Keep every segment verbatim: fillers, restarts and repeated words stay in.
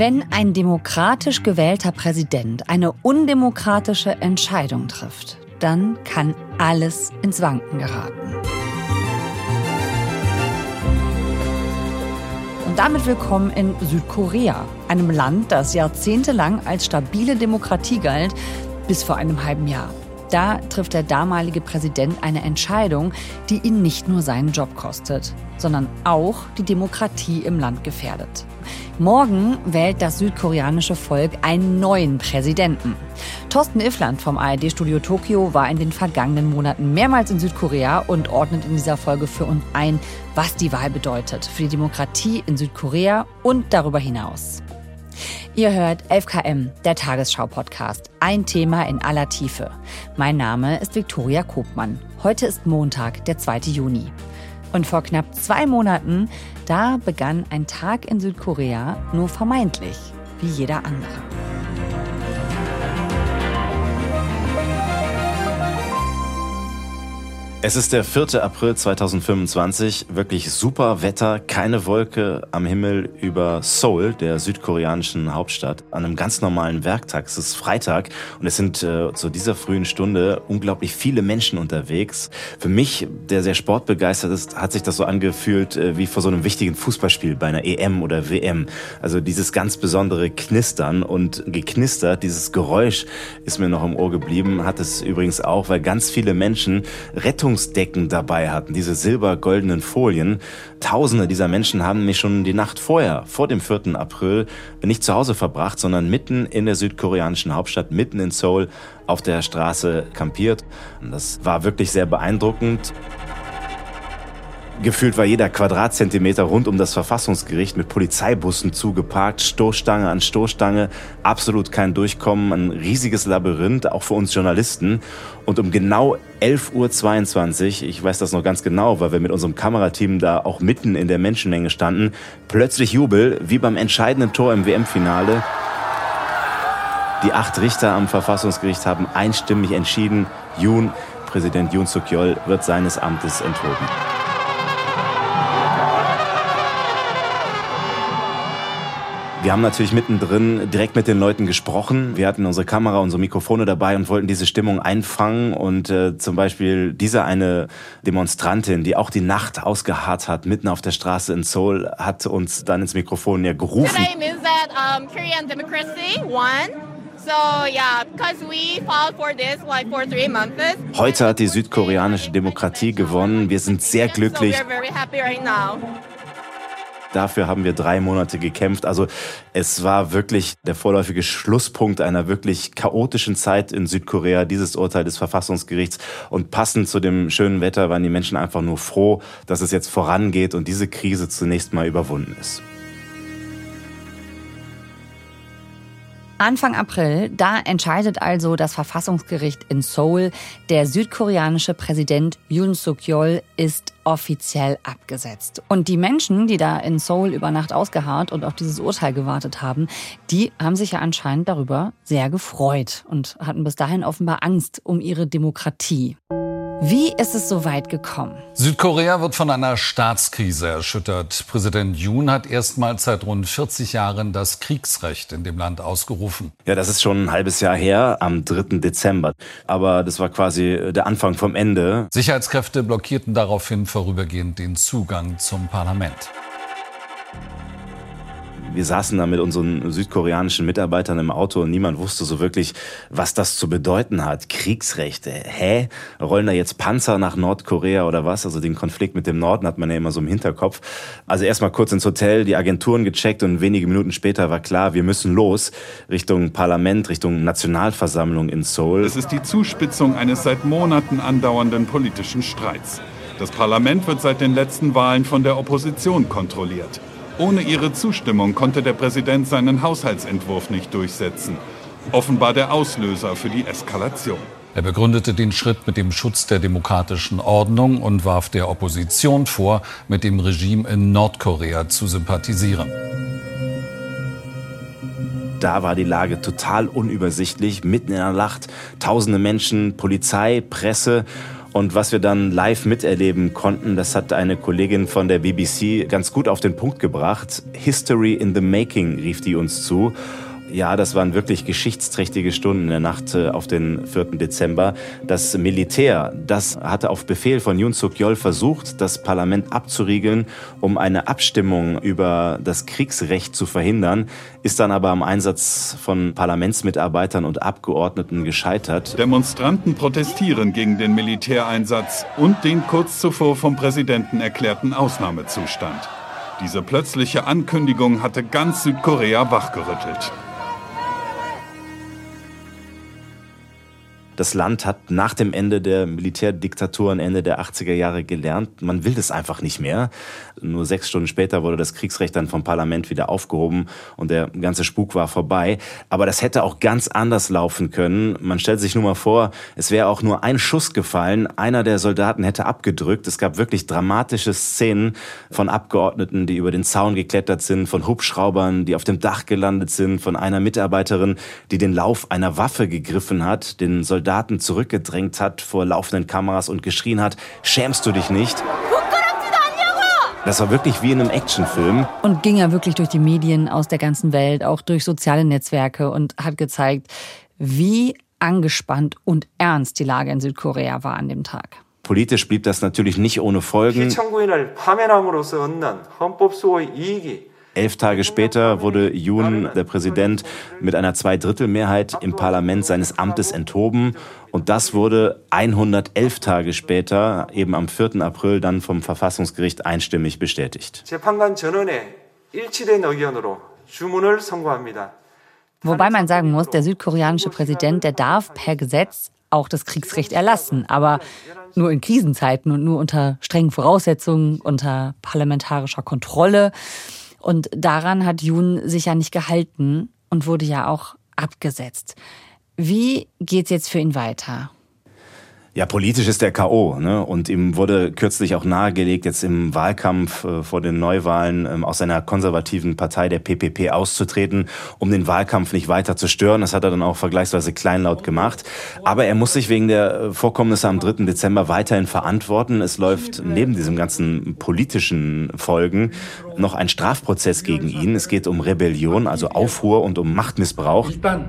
Wenn ein demokratisch gewählter Präsident eine undemokratische Entscheidung trifft, dann kann alles ins Wanken geraten. Und damit willkommen in Südkorea, einem Land, das jahrzehntelang als stabile Demokratie galt, bis vor einem halben Jahr. Da trifft der damalige Präsident eine Entscheidung, die ihn nicht nur seinen Job kostet, sondern auch die Demokratie im Land gefährdet. Morgen wählt das südkoreanische Volk einen neuen Präsidenten. Thorsten Iffland vom A R D-Studio Tokio war in den vergangenen Monaten mehrmals in Südkorea und ordnet in dieser Folge für uns ein, was die Wahl bedeutet für die Demokratie in Südkorea und darüber hinaus. Ihr hört elf Kilometer, der Tagesschau-Podcast. Ein Thema in aller Tiefe. Mein Name ist Viktoria Kopmann. Heute ist Montag, der zweite Juni. Und vor knapp zwei Monaten, da begann ein Tag in Südkorea nur vermeintlich wie jeder andere. Es ist der vierte April zweitausendfünfundzwanzig, wirklich super Wetter, keine Wolke am Himmel über Seoul, der südkoreanischen Hauptstadt, an einem ganz normalen Werktag. Es ist Freitag und es sind äh, zu dieser frühen Stunde unglaublich viele Menschen unterwegs. Für mich, der sehr sportbegeistert ist, hat sich das so angefühlt äh, wie vor so einem wichtigen Fußballspiel bei einer E M oder W M. Also dieses ganz besondere Knistern und geknistert, dieses Geräusch ist mir noch im Ohr geblieben, hat es übrigens auch, weil ganz viele Menschen Rettung Decken dabei hatten, diese silber-goldenen Folien. Tausende dieser Menschen haben nämlich schon die Nacht vorher, vor dem vierten April, nicht zu Hause verbracht, sondern mitten in der südkoreanischen Hauptstadt, mitten in Seoul, auf der Straße kampiert. Und das war wirklich sehr beeindruckend. Gefühlt war jeder Quadratzentimeter rund um das Verfassungsgericht mit Polizeibussen zugeparkt, Stoßstange an Stoßstange, absolut kein Durchkommen, ein riesiges Labyrinth, auch für uns Journalisten. Und um genau elf Uhr zweiundzwanzig, ich weiß das noch ganz genau, weil wir mit unserem Kamerateam da auch mitten in der Menschenmenge standen, plötzlich Jubel, wie beim entscheidenden Tor im W M-Finale. Die acht Richter am Verfassungsgericht haben einstimmig entschieden, Yoon, Präsident Yoon Suk-yeol, wird seines Amtes enthoben. Wir haben natürlich mittendrin direkt mit den Leuten gesprochen. Wir hatten unsere Kamera, unsere Mikrofone dabei und wollten diese Stimmung einfangen. Und äh, zum Beispiel diese eine Demonstrantin, die auch die Nacht ausgeharrt hat, mitten auf der Straße in Seoul, hat uns dann ins Mikrofon ja gerufen. Today means that um, Korean democracy won. So yeah, because we fought for this like for three months. Heute hat die südkoreanische Demokratie gewonnen. Wir sind sehr glücklich. So we're very happy right now. Dafür haben wir drei Monate gekämpft. Also es war wirklich der vorläufige Schlusspunkt einer wirklich chaotischen Zeit in Südkorea, dieses Urteil des Verfassungsgerichts. Und passend zu dem schönen Wetter waren die Menschen einfach nur froh, dass es jetzt vorangeht und diese Krise zunächst mal überwunden ist. Anfang April, da entscheidet also das Verfassungsgericht in Seoul, der südkoreanische Präsident Yoon Suk-yeol ist offiziell abgesetzt. Und die Menschen, die da in Seoul über Nacht ausgeharrt und auf dieses Urteil gewartet haben, die haben sich ja anscheinend darüber sehr gefreut und hatten bis dahin offenbar Angst um ihre Demokratie. Wie ist es so weit gekommen? Südkorea wird von einer Staatskrise erschüttert. Präsident Yoon hat erstmals seit rund vierzig Jahren das Kriegsrecht in dem Land ausgerufen. Ja, das ist schon ein halbes Jahr her, am dritten Dezember. Aber das war quasi der Anfang vom Ende. Sicherheitskräfte blockierten daraufhin vorübergehend den Zugang zum Parlament. Wir saßen da mit unseren südkoreanischen Mitarbeitern im Auto und niemand wusste so wirklich, was das zu bedeuten hat. Kriegsrechte, hä? Rollen da jetzt Panzer nach Nordkorea oder was? Also den Konflikt mit dem Norden hat man ja immer so im Hinterkopf. Also erstmal kurz ins Hotel, die Agenturen gecheckt und wenige Minuten später war klar, wir müssen los Richtung Parlament, Richtung Nationalversammlung in Seoul. Es ist die Zuspitzung eines seit Monaten andauernden politischen Streits. Das Parlament wird seit den letzten Wahlen von der Opposition kontrolliert. Ohne ihre Zustimmung konnte der Präsident seinen Haushaltsentwurf nicht durchsetzen. Offenbar der Auslöser für die Eskalation. Er begründete den Schritt mit dem Schutz der demokratischen Ordnung und warf der Opposition vor, mit dem Regime in Nordkorea zu sympathisieren. Da war die Lage total unübersichtlich, mitten in der Nacht, tausende Menschen, Polizei, Presse. Und was wir dann live miterleben konnten, das hat eine Kollegin von der B B C ganz gut auf den Punkt gebracht. History in the making, rief die uns zu. Ja, das waren wirklich geschichtsträchtige Stunden in der Nacht auf den vierten Dezember. Das Militär, das hatte auf Befehl von Yoon Suk-yeol versucht, das Parlament abzuriegeln, um eine Abstimmung über das Kriegsrecht zu verhindern, ist dann aber am Einsatz von Parlamentsmitarbeitern und Abgeordneten gescheitert. Demonstranten protestieren gegen den Militäreinsatz und den kurz zuvor vom Präsidenten erklärten Ausnahmezustand. Diese plötzliche Ankündigung hatte ganz Südkorea wachgerüttelt. Das Land hat nach dem Ende der Militärdiktaturen Ende der achtziger Jahre gelernt, man will das einfach nicht mehr. Nur sechs Stunden später wurde das Kriegsrecht dann vom Parlament wieder aufgehoben und der ganze Spuk war vorbei. Aber das hätte auch ganz anders laufen können. Man stellt sich nur mal vor, es wäre auch nur ein Schuss gefallen, einer der Soldaten hätte abgedrückt. Es gab wirklich dramatische Szenen von Abgeordneten, die über den Zaun geklettert sind, von Hubschraubern, die auf dem Dach gelandet sind, von einer Mitarbeiterin, die den Lauf einer Waffe gegriffen hat, den Soldaten zurückgedrängt hat vor laufenden Kameras und geschrien hat, schämst du dich nicht? Das war wirklich wie in einem Actionfilm. Und ging ja wirklich durch die Medien aus der ganzen Welt, auch durch soziale Netzwerke und hat gezeigt, wie angespannt und ernst die Lage in Südkorea war an dem Tag. Politisch blieb das natürlich nicht ohne Folgen. Elf Tage später wurde Yoon, der Präsident, mit einer Zweidrittelmehrheit im Parlament seines Amtes enthoben. Und das wurde hundertelf Tage später, eben am vierten April, dann vom Verfassungsgericht einstimmig bestätigt. Wobei man sagen muss, der südkoreanische Präsident, der darf per Gesetz auch das Kriegsrecht erlassen, aber nur in Krisenzeiten und nur unter strengen Voraussetzungen, unter parlamentarischer Kontrolle. Und daran hat Yoon sich ja nicht gehalten und wurde ja auch abgesetzt. Wie geht's jetzt für ihn weiter? Ja, politisch ist er K O, ne? Und ihm wurde kürzlich auch nahegelegt, jetzt im Wahlkampf äh, vor den Neuwahlen ähm, aus seiner konservativen Partei der P P P auszutreten, um den Wahlkampf nicht weiter zu stören. Das hat er dann auch vergleichsweise kleinlaut gemacht. Aber er muss sich wegen der Vorkommnisse am dritten Dezember weiterhin verantworten. Es läuft neben diesem ganzen politischen Folgen noch ein Strafprozess gegen ihn. Es geht um Rebellion, also Aufruhr und um Machtmissbrauch.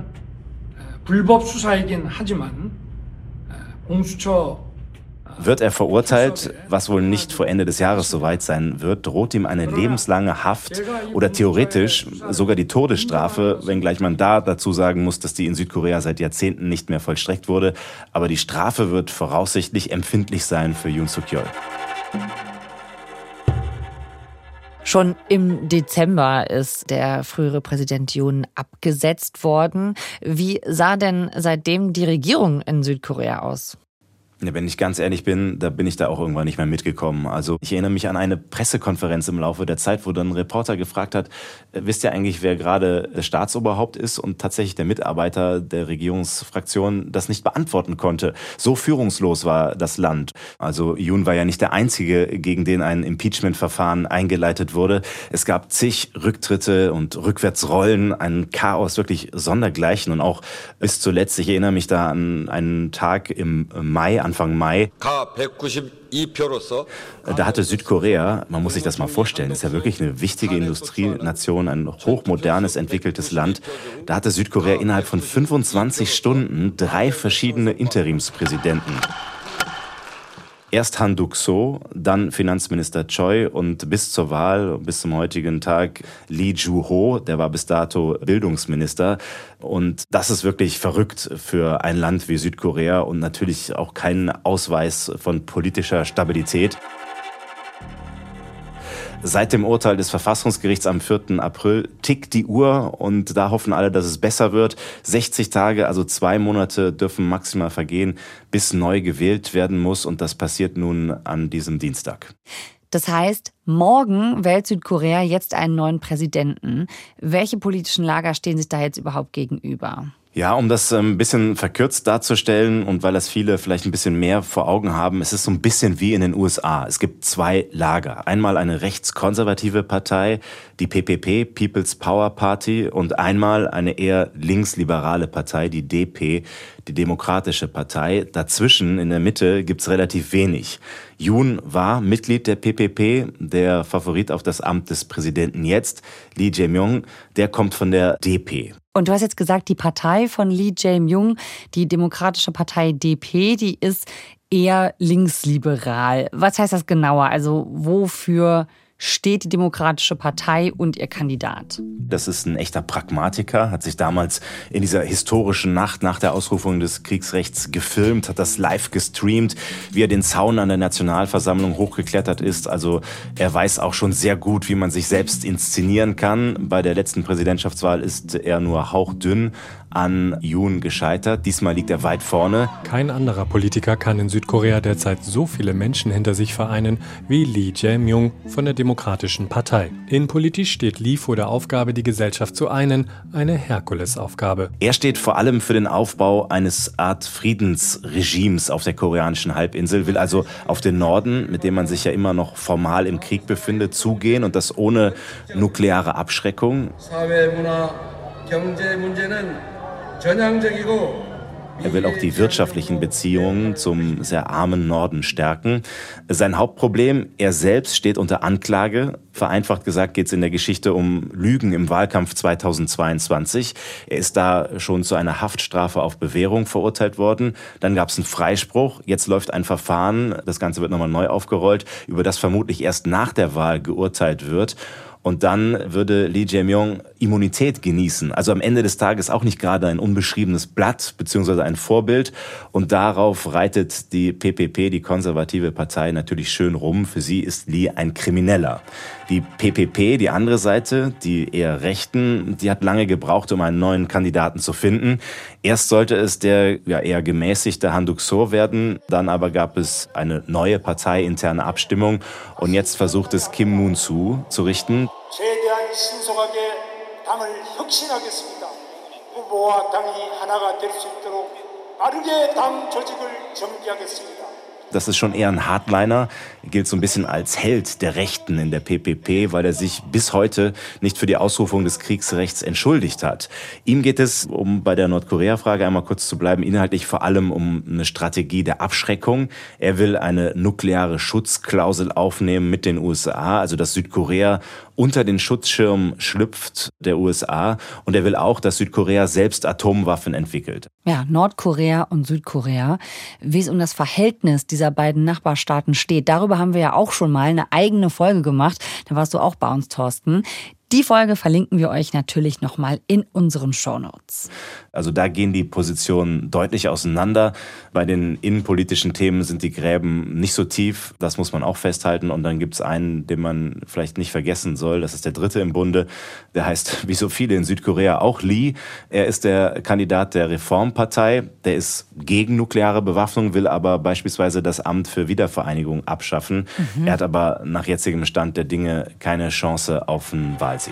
Wird er verurteilt, was wohl nicht vor Ende des Jahres soweit sein wird, droht ihm eine lebenslange Haft oder theoretisch sogar die Todesstrafe, wenngleich man da dazu sagen muss, dass die in Südkorea seit Jahrzehnten nicht mehr vollstreckt wurde. Aber die Strafe wird voraussichtlich empfindlich sein für Yoon Suk-yeol. Schon im Dezember ist der frühere Präsident Yoon abgesetzt worden. Wie sah denn seitdem die Regierung in Südkorea aus? Ja, wenn ich ganz ehrlich bin, da bin ich da auch irgendwann nicht mehr mitgekommen. Also ich erinnere mich an eine Pressekonferenz im Laufe der Zeit, wo dann ein Reporter gefragt hat, wisst ihr eigentlich, wer gerade das Staatsoberhaupt ist? Und tatsächlich der Mitarbeiter der Regierungsfraktion das nicht beantworten konnte. So führungslos war das Land. Also Yoon war ja nicht der Einzige, gegen den ein Impeachment-Verfahren eingeleitet wurde. Es gab zig Rücktritte und Rückwärtsrollen, ein Chaos wirklich sondergleichen. Und auch bis zuletzt, ich erinnere mich da an einen Tag im Mai, Anfang Mai. Da hatte Südkorea, man muss sich das mal vorstellen, ist ja wirklich eine wichtige Industrienation, ein hochmodernes, entwickeltes Land. Da hatte Südkorea innerhalb von fünfundzwanzig Stunden drei verschiedene Interimspräsidenten. Erst Han Duck-soo, dann Finanzminister Choi und bis zur Wahl, bis zum heutigen Tag Lee Joo-ho, der war bis dato Bildungsminister. Und das ist wirklich verrückt für ein Land wie Südkorea und natürlich auch kein Ausweis von politischer Stabilität. Seit dem Urteil des Verfassungsgerichts am vierten April tickt die Uhr und da hoffen alle, dass es besser wird. sechzig Tage, also zwei Monate dürfen maximal vergehen, bis neu gewählt werden muss und das passiert nun an diesem Dienstag. Das heißt, morgen wählt Südkorea jetzt einen neuen Präsidenten. Welche politischen Lager stehen sich da jetzt überhaupt gegenüber? Ja, um das ein bisschen verkürzt darzustellen und weil das viele vielleicht ein bisschen mehr vor Augen haben, es ist so ein bisschen wie in den U S A. Es gibt zwei Lager. Einmal eine rechtskonservative Partei, die P P P, People's Power Party, und einmal eine eher linksliberale Partei, die D P, die Demokratische Partei. Dazwischen, in der Mitte, gibt's relativ wenig. Yoon war Mitglied der P P P, der Favorit auf das Amt des Präsidenten jetzt, Lee Jae-myung, der kommt von der D P. Und du hast jetzt gesagt, die Partei von Lee Jae-myung, die Demokratische Partei D P, die ist eher linksliberal. Was heißt das genauer? Also wofür steht die Demokratische Partei und ihr Kandidat? Das ist ein echter Pragmatiker, hat sich damals in dieser historischen Nacht nach der Ausrufung des Kriegsrechts gefilmt, hat das live gestreamt, wie er den Zaun an der Nationalversammlung hochgeklettert ist. Also er weiß auch schon sehr gut, wie man sich selbst inszenieren kann. Bei der letzten Präsidentschaftswahl ist er nur hauchdünn an Yoon gescheitert. Diesmal liegt er weit vorne. Kein anderer Politiker kann in Südkorea derzeit so viele Menschen hinter sich vereinen wie Lee Jae-myung von der Demokratischen Partei. Innenpolitisch steht Lee vor der Aufgabe, die Gesellschaft zu einen, eine Herkulesaufgabe. Er steht vor allem für den Aufbau eines Art Friedensregimes auf der koreanischen Halbinsel, will also auf den Norden, mit dem man sich ja immer noch formal im Krieg befindet, zugehen, und das ohne nukleare Abschreckung. Er will auch die wirtschaftlichen Beziehungen zum sehr armen Norden stärken. Sein Hauptproblem, er selbst steht unter Anklage. Vereinfacht gesagt geht es in der Geschichte um Lügen im Wahlkampf zweitausendzweiundzwanzig. Er ist da schon zu einer Haftstrafe auf Bewährung verurteilt worden. Dann gab es einen Freispruch. Jetzt läuft ein Verfahren, das Ganze wird nochmal neu aufgerollt, über das vermutlich erst nach der Wahl geurteilt wird. Und dann würde Lee Jae-myung Immunität genießen. Also am Ende des Tages auch nicht gerade ein unbeschriebenes Blatt beziehungsweise ein Vorbild. Und darauf reitet die P P P, die konservative Partei, natürlich schön rum. Für sie ist Lee ein Krimineller. Die P P P, die andere Seite, die eher Rechten, die hat lange gebraucht, um einen neuen Kandidaten zu finden. Erst sollte es der ja eher gemäßigte Han Duck-soo werden, dann aber gab es eine neue parteiinterne Abstimmung und jetzt versucht es Kim Moon-soo zu richten. 최대한 신속하게 당을 혁신하겠습니다. 후보와 당이 하나가 될 수 있도록 빠르게 당 조직을 정비하겠습니다. Das ist schon eher ein Hardliner, gilt so ein bisschen als Held der Rechten in der P P P, weil er sich bis heute nicht für die Ausrufung des Kriegsrechts entschuldigt hat. Ihm geht es, um bei der Nordkorea-Frage einmal kurz zu bleiben, inhaltlich vor allem um eine Strategie der Abschreckung. Er will eine nukleare Schutzklausel aufnehmen mit den U S A, also dass Südkorea unter den Schutzschirm schlüpft der U S A, und er will auch, dass Südkorea selbst Atomwaffen entwickelt. Ja, Nordkorea und Südkorea. Wie es um das Verhältnis dieser beiden Nachbarstaaten steht, darüber haben wir ja auch schon mal eine eigene Folge gemacht. Da warst du auch bei uns, Thorsten. Die Folge verlinken wir euch natürlich nochmal in unseren Shownotes. Also da gehen die Positionen deutlich auseinander. Bei den innenpolitischen Themen sind die Gräben nicht so tief, das muss man auch festhalten. Und dann gibt es einen, den man vielleicht nicht vergessen soll, das ist der dritte im Bunde. Der heißt, wie so viele in Südkorea, auch Lee. Er ist der Kandidat der Reformpartei, der ist gegen nukleare Bewaffnung, will aber beispielsweise das Amt für Wiedervereinigung abschaffen. Mhm. Er hat aber nach jetzigem Stand der Dinge keine Chance auf einen Wahlsieg.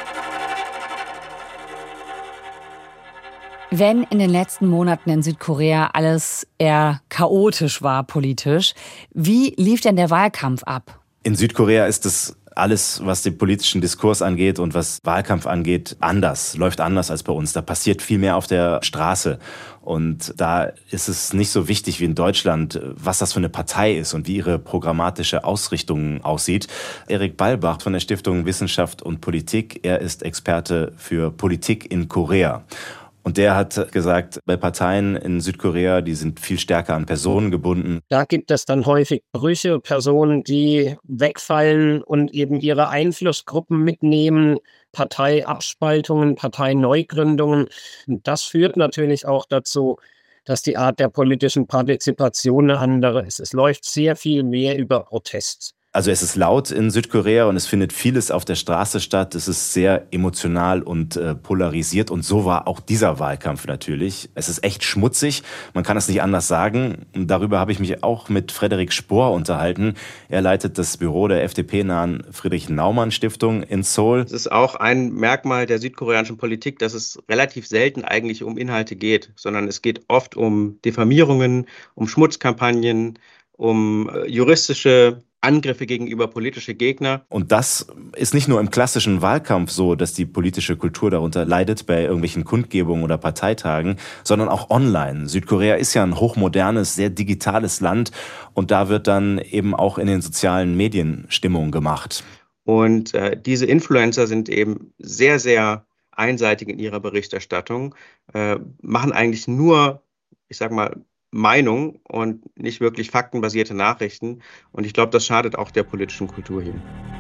Wenn in den letzten Monaten in Südkorea alles eher chaotisch war politisch, wie lief denn der Wahlkampf ab? In Südkorea ist es alles, was den politischen Diskurs angeht und was Wahlkampf angeht, anders, läuft anders als bei uns. Da passiert viel mehr auf der Straße. Und da ist es nicht so wichtig wie in Deutschland, was das für eine Partei ist und wie ihre programmatische Ausrichtung aussieht. Erik Ballbach von der Stiftung Wissenschaft und Politik, er ist Experte für Politik in Korea. Und der hat gesagt, bei Parteien in Südkorea, die sind viel stärker an Personen gebunden. Da gibt es dann häufig Brüche, Personen, die wegfallen und eben ihre Einflussgruppen mitnehmen, Parteiabspaltungen, Parteineugründungen. Und das führt natürlich auch dazu, dass die Art der politischen Partizipation eine andere ist. Es läuft sehr viel mehr über Protest. Also es ist laut in Südkorea und es findet vieles auf der Straße statt. Es ist sehr emotional und äh, polarisiert und so war auch dieser Wahlkampf natürlich. Es ist echt schmutzig, man kann es nicht anders sagen. Und darüber habe ich mich auch mit Frederik Spohr unterhalten. Er leitet das Büro der F D P-nahen Friedrich-Naumann-Stiftung in Seoul. Es ist auch ein Merkmal der südkoreanischen Politik, dass es relativ selten eigentlich um Inhalte geht, sondern es geht oft um Diffamierungen, um Schmutzkampagnen, um äh, juristische Angriffe gegenüber politische Gegner. Und das ist nicht nur im klassischen Wahlkampf so, dass die politische Kultur darunter leidet bei irgendwelchen Kundgebungen oder Parteitagen, sondern auch online. Südkorea ist ja ein hochmodernes, sehr digitales Land und da wird dann eben auch in den sozialen Medien Stimmung gemacht. Und äh, diese Influencer sind eben sehr, sehr einseitig in ihrer Berichterstattung, äh, machen eigentlich nur, ich sag mal, Meinung und nicht wirklich faktenbasierte Nachrichten. Und ich glaube, das schadet auch der politischen Kultur hier.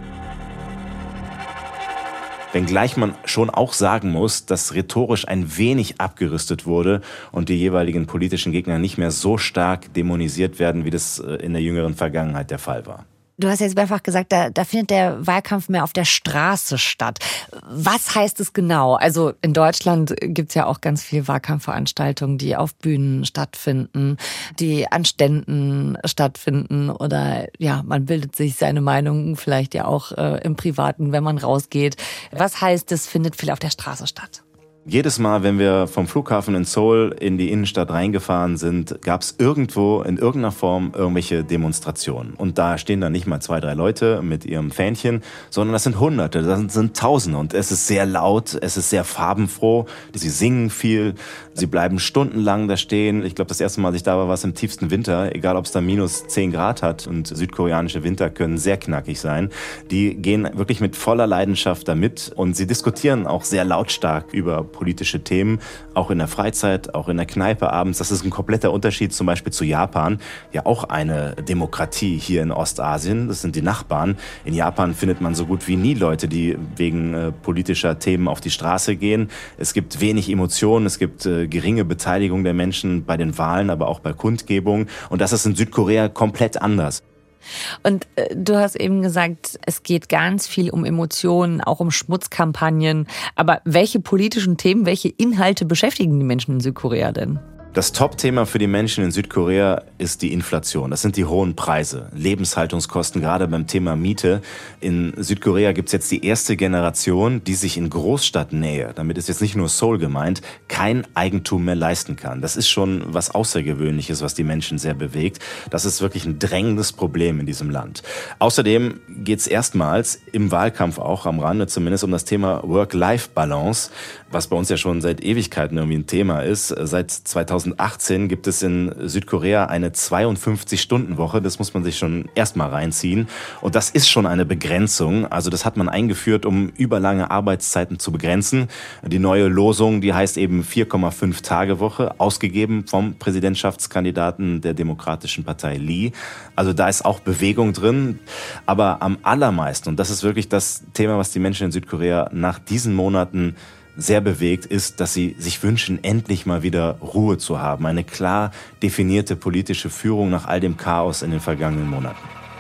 Wenngleich man schon auch sagen muss, dass rhetorisch ein wenig abgerüstet wurde und die jeweiligen politischen Gegner nicht mehr so stark dämonisiert werden, wie das in der jüngeren Vergangenheit der Fall war. Du hast jetzt mehrfach gesagt, da, da findet der Wahlkampf mehr auf der Straße statt. Was heißt es genau? Also in Deutschland gibt's ja auch ganz viele Wahlkampfveranstaltungen, die auf Bühnen stattfinden, die an Ständen stattfinden oder ja, man bildet sich seine Meinung vielleicht ja auch äh, im Privaten, wenn man rausgeht. Was heißt es, findet viel auf der Straße statt? Jedes Mal, wenn wir vom Flughafen in Seoul in die Innenstadt reingefahren sind, gab es irgendwo in irgendeiner Form irgendwelche Demonstrationen. Und da stehen dann nicht mal zwei, drei Leute mit ihrem Fähnchen, sondern das sind Hunderte, das sind Tausende. Und es ist sehr laut, es ist sehr farbenfroh. Sie singen viel, sie bleiben stundenlang da stehen. Ich glaube, das erste Mal, als ich da war, war es im tiefsten Winter, egal ob es da minus zehn Grad hat. Und südkoreanische Winter können sehr knackig sein. Die gehen wirklich mit voller Leidenschaft da mit und sie diskutieren auch sehr lautstark über politische Themen, auch in der Freizeit, auch in der Kneipe abends. Das ist ein kompletter Unterschied zum Beispiel zu Japan, ja auch eine Demokratie hier in Ostasien. Das sind die Nachbarn. In Japan findet man so gut wie nie Leute, die wegen äh, politischer Themen auf die Straße gehen. Es gibt wenig Emotionen, es gibt äh, geringe Beteiligung der Menschen bei den Wahlen, aber auch bei Kundgebungen. Und das ist in Südkorea komplett anders. Und äh, du hast eben gesagt, es geht ganz viel um Emotionen, auch um Schmutzkampagnen. Aber welche politischen Themen, welche Inhalte beschäftigen die Menschen in Südkorea denn? Das Top-Thema für die Menschen in Südkorea ist die Inflation. Das sind die hohen Preise, Lebenshaltungskosten, gerade beim Thema Miete. In Südkorea gibt es jetzt die erste Generation, die sich in Großstadtnähe, damit ist jetzt nicht nur Seoul gemeint, kein Eigentum mehr leisten kann. Das ist schon was Außergewöhnliches, was die Menschen sehr bewegt. Das ist wirklich ein drängendes Problem in diesem Land. Außerdem geht es erstmals im Wahlkampf auch am Rande zumindest um das Thema Work-Life-Balance, was bei uns ja schon seit Ewigkeiten irgendwie ein Thema ist. Seit zweitausendachtzehn gibt es in Südkorea eine zweiundfünfzig-Stunden-Woche. Das muss man sich schon erstmal reinziehen. Und das ist schon eine Begrenzung. Also das hat man eingeführt, um überlange Arbeitszeiten zu begrenzen. Die neue Losung, die heißt eben vier Komma fünf Tage Woche, ausgegeben vom Präsidentschaftskandidaten der Demokratischen Partei Lee. Also da ist auch Bewegung drin. Aber am allermeisten, und das ist wirklich das Thema, was die Menschen in Südkorea nach diesen Monaten sehr bewegt, ist, dass sie sich wünschen, endlich mal wieder Ruhe zu haben. Eine klar definierte politische Führung nach all dem Chaos in den vergangenen Monaten.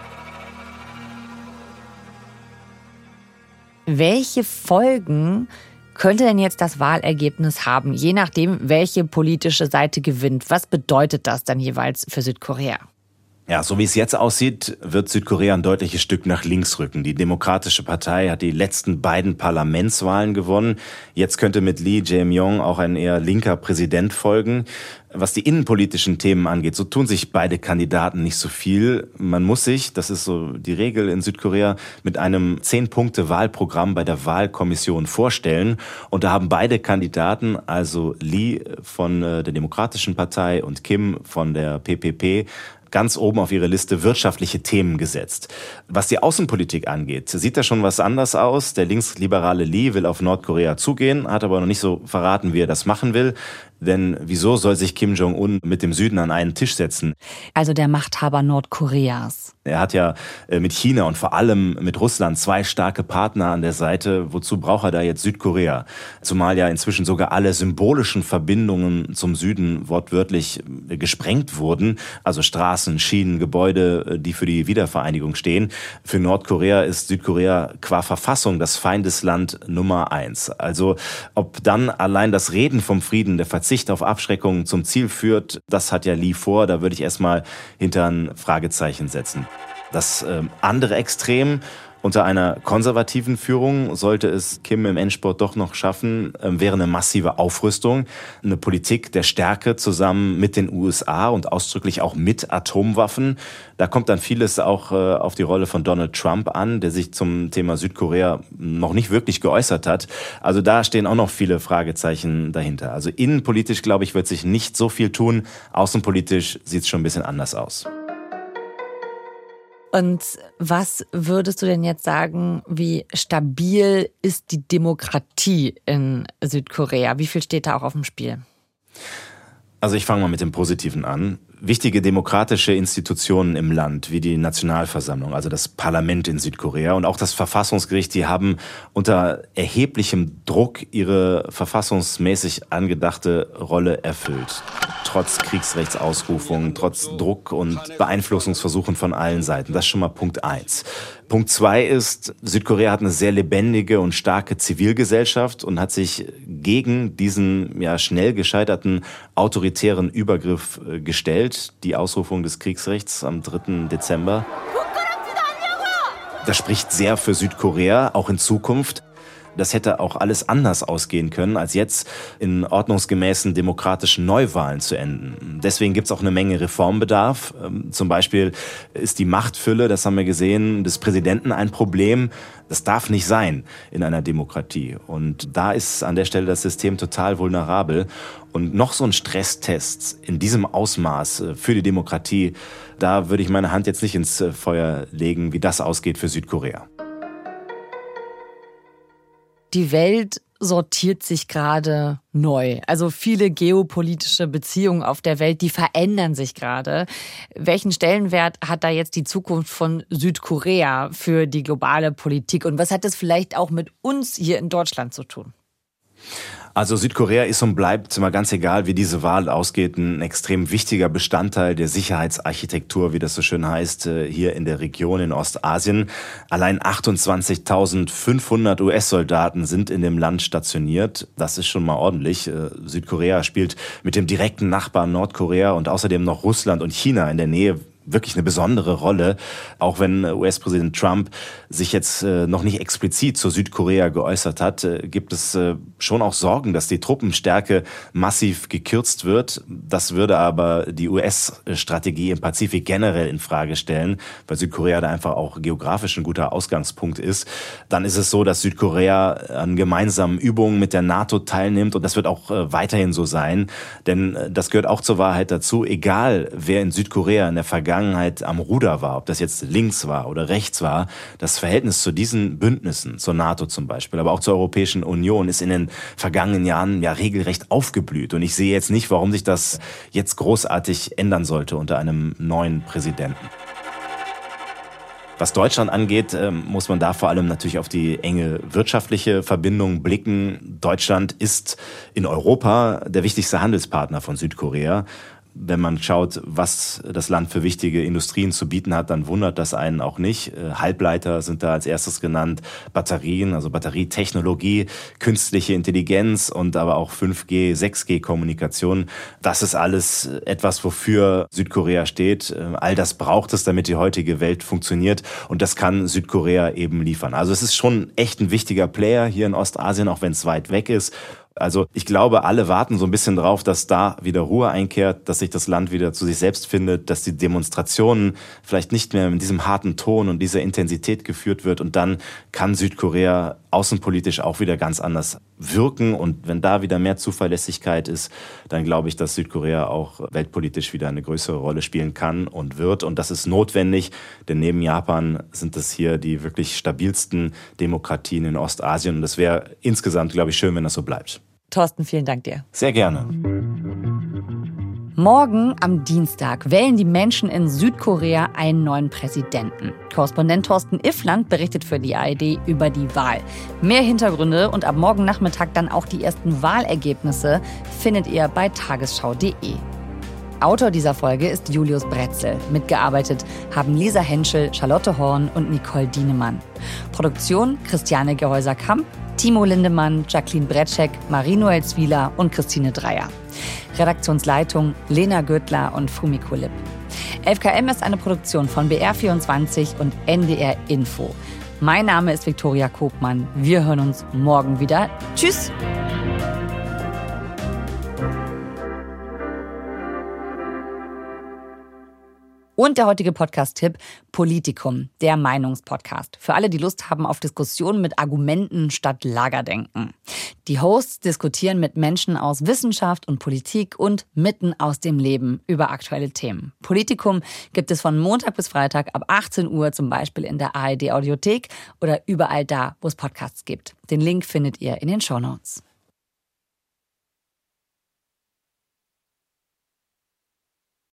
Welche Folgen könnte denn jetzt das Wahlergebnis haben, je nachdem, welche politische Seite gewinnt? Was bedeutet das dann jeweils für Südkorea? Ja, so wie es jetzt aussieht, wird Südkorea ein deutliches Stück nach links rücken. Die Demokratische Partei hat die letzten beiden Parlamentswahlen gewonnen. Jetzt könnte mit Lee Jae-myung auch ein eher linker Präsident folgen. Was die innenpolitischen Themen angeht, so tun sich beide Kandidaten nicht so viel. Man muss sich, das ist so die Regel in Südkorea, mit einem zehn-Punkte-Wahlprogramm bei der Wahlkommission vorstellen. Und da haben beide Kandidaten, also Lee von der Demokratischen Partei und Kim von der P P P, ganz oben auf ihre Liste wirtschaftliche Themen gesetzt. Was die Außenpolitik angeht, sieht da schon was anders aus. Der linksliberale Lee will auf Nordkorea zugehen, hat aber noch nicht so verraten, wie er das machen will. Denn wieso soll sich Kim Jong-un mit dem Süden an einen Tisch setzen? Also der Machthaber Nordkoreas. Er hat ja mit China und vor allem mit Russland zwei starke Partner an der Seite. Wozu braucht er da jetzt Südkorea? Zumal ja inzwischen sogar alle symbolischen Verbindungen zum Süden wortwörtlich gesprengt wurden. Also Straßen, Schienen, Gebäude, die für die Wiedervereinigung stehen. Für Nordkorea ist Südkorea qua Verfassung das Feindesland Nummer eins. Also ob dann allein das Reden vom Frieden, der Verzicht auf Abschreckung zum Ziel führt, das hat ja Lee vor. Da würde ich erstmal hinter ein Fragezeichen setzen. Das äh, andere Extrem: unter einer konservativen Führung sollte es Kim im Endspurt doch noch schaffen, äh, wäre eine massive Aufrüstung, eine Politik der Stärke zusammen mit den U S A und ausdrücklich auch mit Atomwaffen. Da kommt dann vieles auch äh, auf die Rolle von Donald Trump an, der sich zum Thema Südkorea noch nicht wirklich geäußert hat. Also da stehen auch noch viele Fragezeichen dahinter. Also innenpolitisch, glaube ich, wird sich nicht so viel tun. Außenpolitisch sieht es schon ein bisschen anders aus. Und was würdest du denn jetzt sagen, wie stabil ist die Demokratie in Südkorea? Wie viel steht da auch auf dem Spiel? Also ich fange mal mit dem Positiven an. Wichtige demokratische Institutionen im Land, wie die Nationalversammlung, also das Parlament in Südkorea und auch das Verfassungsgericht, die haben unter erheblichem Druck ihre verfassungsmäßig angedachte Rolle erfüllt. Trotz Kriegsrechtsausrufungen, trotz Druck und Beeinflussungsversuchen von allen Seiten. Das ist schon mal Punkt eins. Punkt zwei ist, Südkorea hat eine sehr lebendige und starke Zivilgesellschaft und hat sich gegen diesen ja schnell gescheiterten autoritären Übergriff gestellt. Die Ausrufung des Kriegsrechts am dritten Dezember. Das spricht sehr für Südkorea, auch in Zukunft. Das hätte auch alles anders ausgehen können, als jetzt in ordnungsgemäßen demokratischen Neuwahlen zu enden. Deswegen gibt es auch eine Menge Reformbedarf. Zum Beispiel ist die Machtfülle, das haben wir gesehen, des Präsidenten ein Problem. Das darf nicht sein in einer Demokratie. Und da ist an der Stelle das System total vulnerabel. Und noch so ein Stresstest in diesem Ausmaß für die Demokratie, da würde ich meine Hand jetzt nicht ins Feuer legen, wie das ausgeht für Südkorea. Die Welt sortiert sich gerade neu. Also viele geopolitische Beziehungen auf der Welt, die verändern sich gerade. Welchen Stellenwert hat da jetzt die Zukunft von Südkorea für die globale Politik? Und was hat das vielleicht auch mit uns hier in Deutschland zu tun? Also Südkorea ist und bleibt, mal ganz egal, wie diese Wahl ausgeht, ein extrem wichtiger Bestandteil der Sicherheitsarchitektur, wie das so schön heißt, hier in der Region in Ostasien. Allein achtundzwanzigtausendfünfhundert U S-Soldaten sind in dem Land stationiert. Das ist schon mal ordentlich. Südkorea spielt mit dem direkten Nachbarn Nordkorea und außerdem noch Russland und China in der Nähe wirklich eine besondere Rolle, auch wenn U S-Präsident Trump sich jetzt äh, noch nicht explizit zu Südkorea geäußert hat, äh, gibt es äh, schon auch Sorgen, dass die Truppenstärke massiv gekürzt wird. Das würde aber die U S-Strategie im Pazifik generell in Frage stellen, weil Südkorea da einfach auch geografisch ein guter Ausgangspunkt ist. Dann ist es so, dass Südkorea an gemeinsamen Übungen mit der NATO teilnimmt und das wird auch äh, weiterhin so sein, denn äh, das gehört auch zur Wahrheit dazu, egal wer in Südkorea in der Vergangenheit am Ruder war, ob das jetzt links war oder rechts war, das Verhältnis zu diesen Bündnissen, zur NATO zum Beispiel, aber auch zur Europäischen Union, ist in den vergangenen Jahren ja regelrecht aufgeblüht. Und ich sehe jetzt nicht, warum sich das jetzt großartig ändern sollte unter einem neuen Präsidenten. Was Deutschland angeht, muss man da vor allem natürlich auf die enge wirtschaftliche Verbindung blicken. Deutschland ist in Europa der wichtigste Handelspartner von Südkorea. Wenn man schaut, was das Land für wichtige Industrien zu bieten hat, dann wundert das einen auch nicht. Halbleiter sind da als erstes genannt, Batterien, also Batterietechnologie, künstliche Intelligenz und aber auch fünf G, sechs G Kommunikation. Das ist alles etwas, wofür Südkorea steht. All das braucht es, damit die heutige Welt funktioniert und das kann Südkorea eben liefern. Also es ist schon echt ein wichtiger Player hier in Ostasien, auch wenn es weit weg ist. Also ich glaube, alle warten so ein bisschen drauf, dass da wieder Ruhe einkehrt, dass sich das Land wieder zu sich selbst findet, dass die Demonstrationen vielleicht nicht mehr in diesem harten Ton und dieser Intensität geführt wird und dann kann Südkorea außenpolitisch auch wieder ganz anders wirken und wenn da wieder mehr Zuverlässigkeit ist, dann glaube ich, dass Südkorea auch weltpolitisch wieder eine größere Rolle spielen kann und wird und das ist notwendig, denn neben Japan sind das hier die wirklich stabilsten Demokratien in Ostasien und das wäre insgesamt, glaube ich, schön, wenn das so bleibt. Thorsten, vielen Dank dir. Sehr gerne. Morgen am Dienstag wählen die Menschen in Südkorea einen neuen Präsidenten. Korrespondent Thorsten Iffland berichtet für die A R D über die Wahl. Mehr Hintergründe und ab morgen Nachmittag dann auch die ersten Wahlergebnisse findet ihr bei tagesschau punkt de. Autor dieser Folge ist Julius Brätzel. Mitgearbeitet haben Lisa Henschel, Charlotte Horn und Nicole Dienemann. Produktion Christiane Gehäuser-Kamp, Timo Lindemann, Jacqueline Bretschek, Marie-Noel Zwieler und Christine Dreier. Redaktionsleitung Lena Göttler und Fumiko Lipp. elf K M ist eine Produktion von B R vierundzwanzig und N D R Info. Mein Name ist Viktoria Kopmann. Wir hören uns morgen wieder. Tschüss! Und der heutige Podcast-Tipp, Politikum, der Meinungspodcast. Für alle, die Lust haben auf Diskussionen mit Argumenten statt Lagerdenken. Die Hosts diskutieren mit Menschen aus Wissenschaft und Politik und mitten aus dem Leben über aktuelle Themen. Politikum gibt es von Montag bis Freitag ab achtzehn Uhr, zum Beispiel in der A R D-Audiothek oder überall da, wo es Podcasts gibt. Den Link findet ihr in den Shownotes.